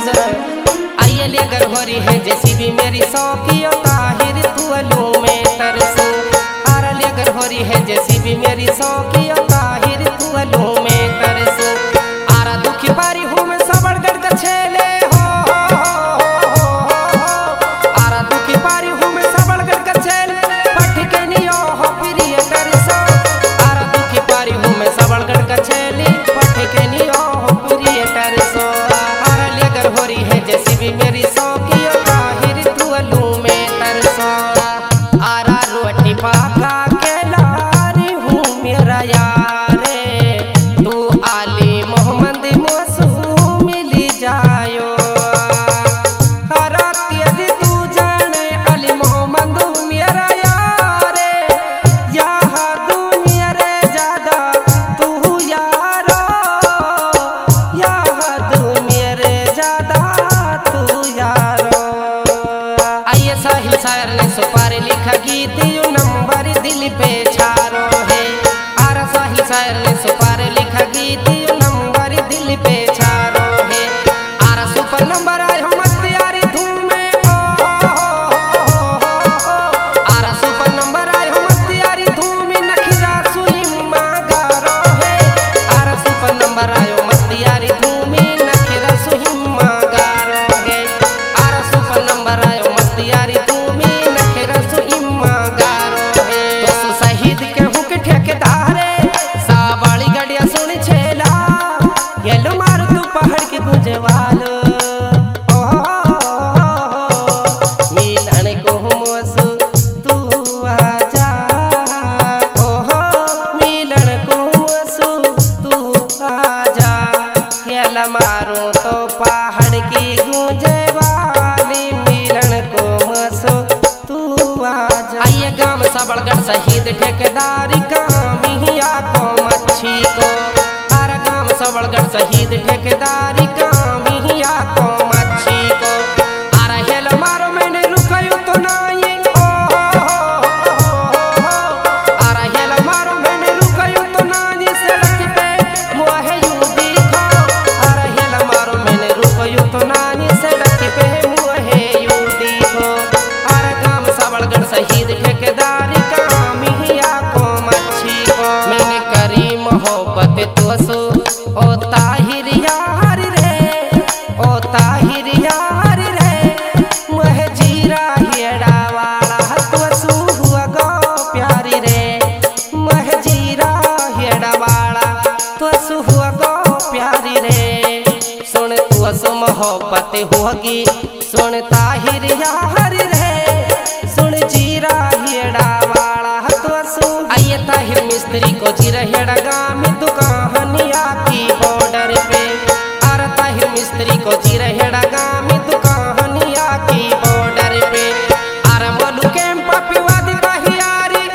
गुजर आइए लेकर हो रही है जैसी भी मेरी शौकियो ताहिर तुअलू में तरसो आरा लेकर हो रही है जैसी भी मेरी शौकियो ताहिर तुअलू में तरसो आरा दुखी पारी हूँ मैं सबड़गढ़ का छेले हो आरा दुखी पारी हूँ मैं सबड़गढ़ का छेले पठ के नियो हो प्रिय तरसो आरा दुखी पारी हूँ मैं सबड़गढ़ का छेले पठ के नियो हो प्रिय तरसो आरा लेकर हो रही है जैसी भी मेरी शौकियो ताहिर तुअलू में तरसो आरा रोटी पाका के लारी हूँ मेरा यारे तू आली मोहम्मद मौसू मिली जायो आरा तेरी तू जाने अली मोहम्मद मेरा यारे यहाँ दुनिया रे ज्यादा तू यारो यहाँ दुनिया रे ज्यादा तू यारो आइए साहिल शायर ने सुपारी लिखा गीत यू नंबर दिल पे छारो है आरा साहिल शायर ने सुपारी लिखा गीत यू नंबर दिल पे छारो है आरा सुपर नंबर आयो मत यारी धूम में आरा सुपर नंबर आयो मत यारी धूम में नखरा सुहिम्मा गारो है आरा सुपर नंबर आयो मत यारी धूम में नखरा सुहिम्मा गारो है आरा सुपर नंबर आयो मत यारी धूम में नखरा सुहिम्मा गारो है तो शहीद के हुक ठेकेदारे सावाली गड़िया सुन छेला येलो मार तू पहाड़ के गुजवाल मिलन को मसू तू आजा मिलन को मसू तू आजा येला मारो तो पहाड़ की गुजवाली मिलन को मसू तू आजा आइए गांव सबड़गढ़ शहीद ठेकेदारी कामिया को मच्छी को आरा गांव सबड़गढ़ शहीद ठेकेदारी कामिया को मच्छी को आरा हेल मारो मैंने रुकायो तो नहीं आरा हेल मारो मैंने रुकायो तो नहीं सड़क पे मुहे यूं दिखो आरा हेल मारो मैंने रुकायो तो नहीं सड़क पे मुहे यूं दिखो आरा गांव सबड़गढ़ शहीद ठेकेदारी कामिया को मच्छी को मैंने करी मोहब्बत तो सो ओ ताहिर यार रे ओ ताहिर यार रे मह जीरा हेड़ा वाला तो सू हुआ गो प्यारी रे मह जीरा हेड़ा वाला तो सू हुआ गो प्यारी रे सुन तू सो मोहब्बत होगी सुन ताहिर यार रे सुन जीरा हेड़ा वाला तो सू आइए ताहिर मिस्त्री को जीरा हेड़ा गामी दुकानिया की बॉर्डर पे आरा ताहिर मिस्त्री को जीरा हेड़ा गामी दुकानिया की बॉर्डर पे आरा मोलू कैंप पिवादी ताहियारी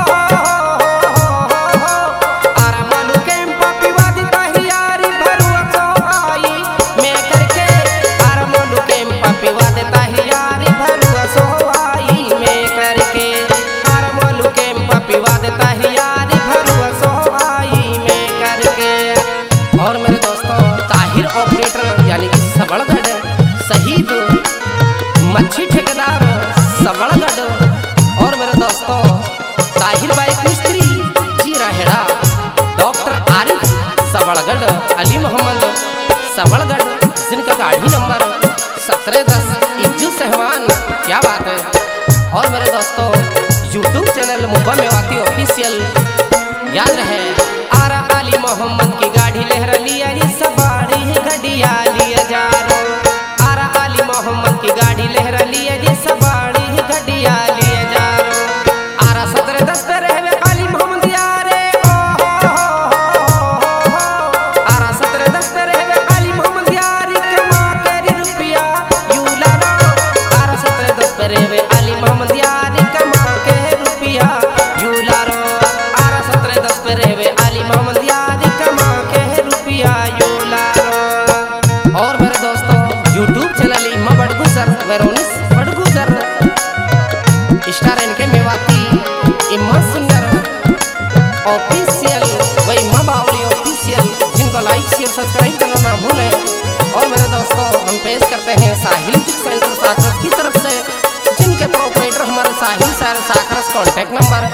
आरा मोलू कैंप पिवादी ताहियारी भरुआ को आई मैं करके आरा मोलू कैंप पिवादी ताहियारी भरुआ सो आई मैं करके आरा मोलू कैंप पिवादी ताहियारी भरुआ सो आई मैं करके और मेरे दोस्तों ताहिर ऑपरेटर यानी कि सबड़गढ़ शहीद मच्छी ठेकेदार सबड़गढ़ और मेरे दोस्तों ताहिर बाइक मिस्त्री जीरा हेड़ा डॉक्टर आरिफ सबड़गढ़ अली मोहम्मद सबड़गढ़ जिनका गाड़ी नंबर 1710 इज्जू सहवान क्या बात है और मेरे दोस्तों YouTube channel Mumbai Mewati official याद रहे आरा अली मोहम्मद की गाड़ी लहरा लिया सवारी घड़िया लिया जा आरा अली मोहम्मद की गाड़ी लहरा लिया सवारी घड़िया लिया जा आरा 1710 पे रहवे अली मोहम्मद यारे आरा 1710 पे रहवे अली मोहम्मद यारी कमा के रुपया यू लाना आरा 1710 पे रहवे अली मोहम्मद यारी कमा के रुपया यू लारो आरा 1710 पे रहवे अली मोहम्मद यारी कमा के रुपया यू लारो और मेरे दोस्तों यूट्यूब चैनल इम्मा बड़गुजर वेरोनिस बड़गुजर स्टार इनके मेवाती इम्मा सुंदर ऑफिशियल व इम्मा बावली ऑफिशियल जिनको लाइक शेयर सब्सक्राइब करना ना भूलें और मेरे दोस्तों हम पे पेश करते हैं साहिल बुक सेंटर साकरस की तरफ से, जिनके प्रोपराइटर हमारे साहिल सर साकरस। Contact number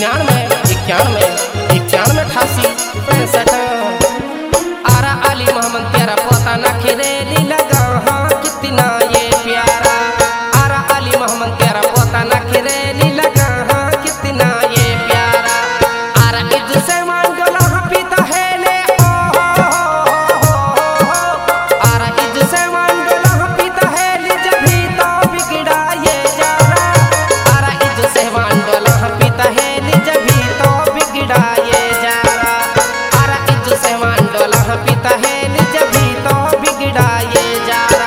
99 91 91 88 65। आरा अली मोहम्मद प्यारा पोता ना खिरेली लगा हाँ कितना ये प्यारा। आरा अली मोहम्मद प्यारा पोता ना खिरेली लगा हाँ कितना ये प्यारा। आरा इज्जत से मान डोला हाँ पीता है ले ओ हो हो। आरा इज्जत से मान डोला हाँ पीता है ले जब भी तो बिगड़ा ये जारा। आरा इज्जत से मान डोला हाँ पीता है ले जब भी तो बिगड़ा ये जारा। आरा इज्जत से मान डोला हाँ पीता है ले जब भी तो बिगड़ा ये जारा।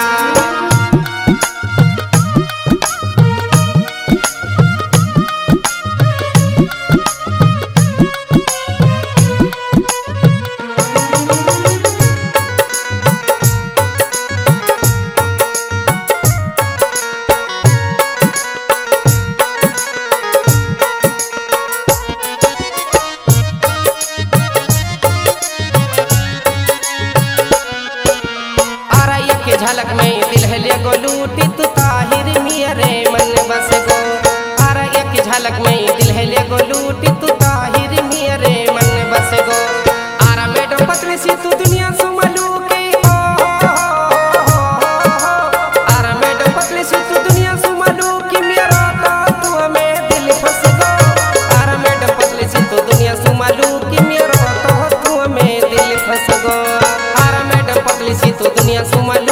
झलक में दिल है ले गो लूटी तू ताहिर मेरे मन बस गो। आरा एक झलक में दिल है ले गो लूटी तू ताहिर मेरे मन बस गो। आरा मैडम पतली सी तू दुनिया सुमलू की ओ आरा मैडम पतली सी तू दुनिया सुमलू की मेरा तो तू में दिल फंस गो। आरा मैडम पतली सी तू दुनिया सुमलू की मेरा तो तू में दिल फंस गो। आरा मैडम पतली सी तू दुनिया सुमलू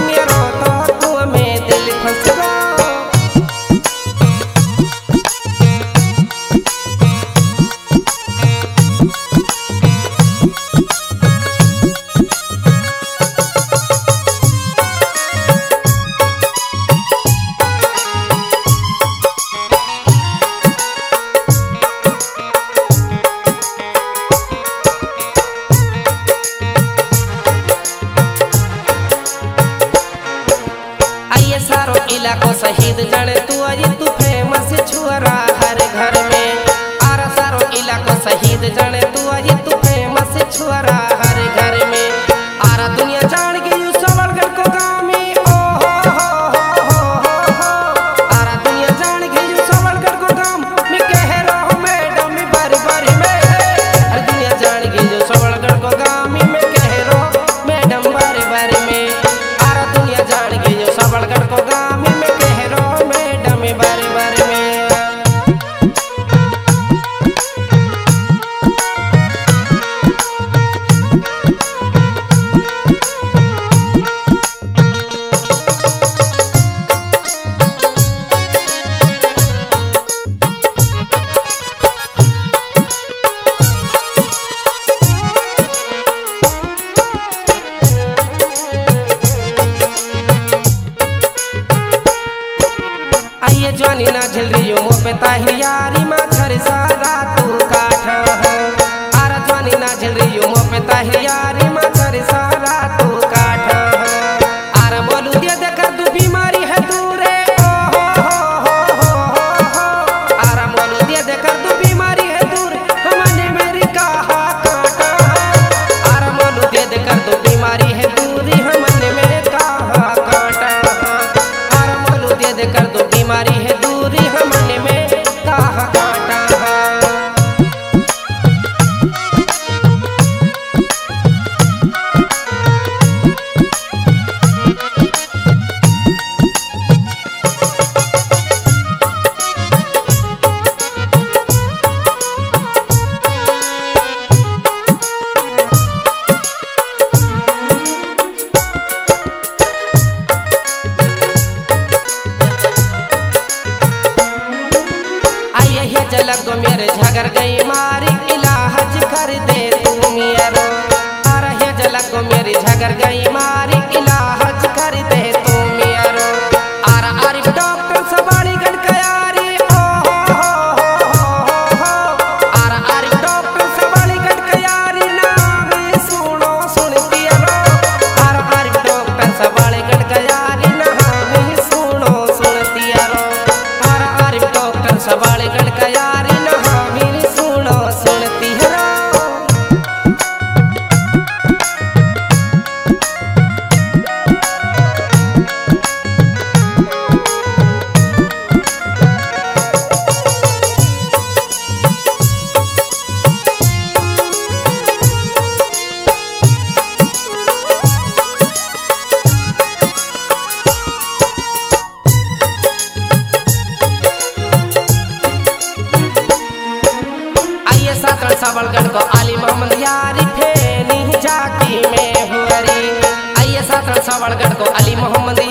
सारो इलाको शहीद जाने तू आज तू फेमस छुअरा हर घर में। आरा सारो इलाको शहीद जाने तू आज तू फेमस छुअरा हर घर में। आरा दुनिया जान गई सबलगढ़ को गाँव में ओ हो। आरा दुनिया जान गई सबलगढ़ को गाँव में कह रहा मैडम बारी बारी में। अरे दुनिया जान गई सबलगढ़ को गाँव में कह रहा मैडम बारी बारी में। आरा दुनिया जान गई सबलगढ़ को गाँव में कह रहा मैडम बारी बारी में। आइए जवानी ना झेल रही हो पे ताहिर यारी माथर सारा तू काठा है। आरा जवानी ना झेल रही हो पे ताहिर यारी माथर सारा तू काठा है। आरा बोलू दे देकर तू बीमारी है दूरे ओ हो। आरा बोलू दे देकर तू बीमारी है दूर हमने मेरी कहा काटा है। आरा बोलू दे देकर तू बीमारी है दूरी हमने मेरे कहा काटा है। आरा बोलू दे देकर तू बीमारी है दूरी हमने में कहा काटा है। झलक गो मेरे झगर गई मारी इलाज कर दे तू मेरा। आरा ये झलक गो मेरी झगर गई मारी इलाज कर दे तू मेरा। आरा आरिफ डॉक्टर सवारी गण कयारी ओ हो। आरा आरिफ डॉक्टर सवारी गण कयारी नाम सुनो सुनती रो। आरा आरिफ डॉक्टर सवारी गण कयारी नाम सुनो सुनती रो। आरा आरिफ डॉक्टर सवारी गण कयारी सुनो सुनती है। अली मोहम्मद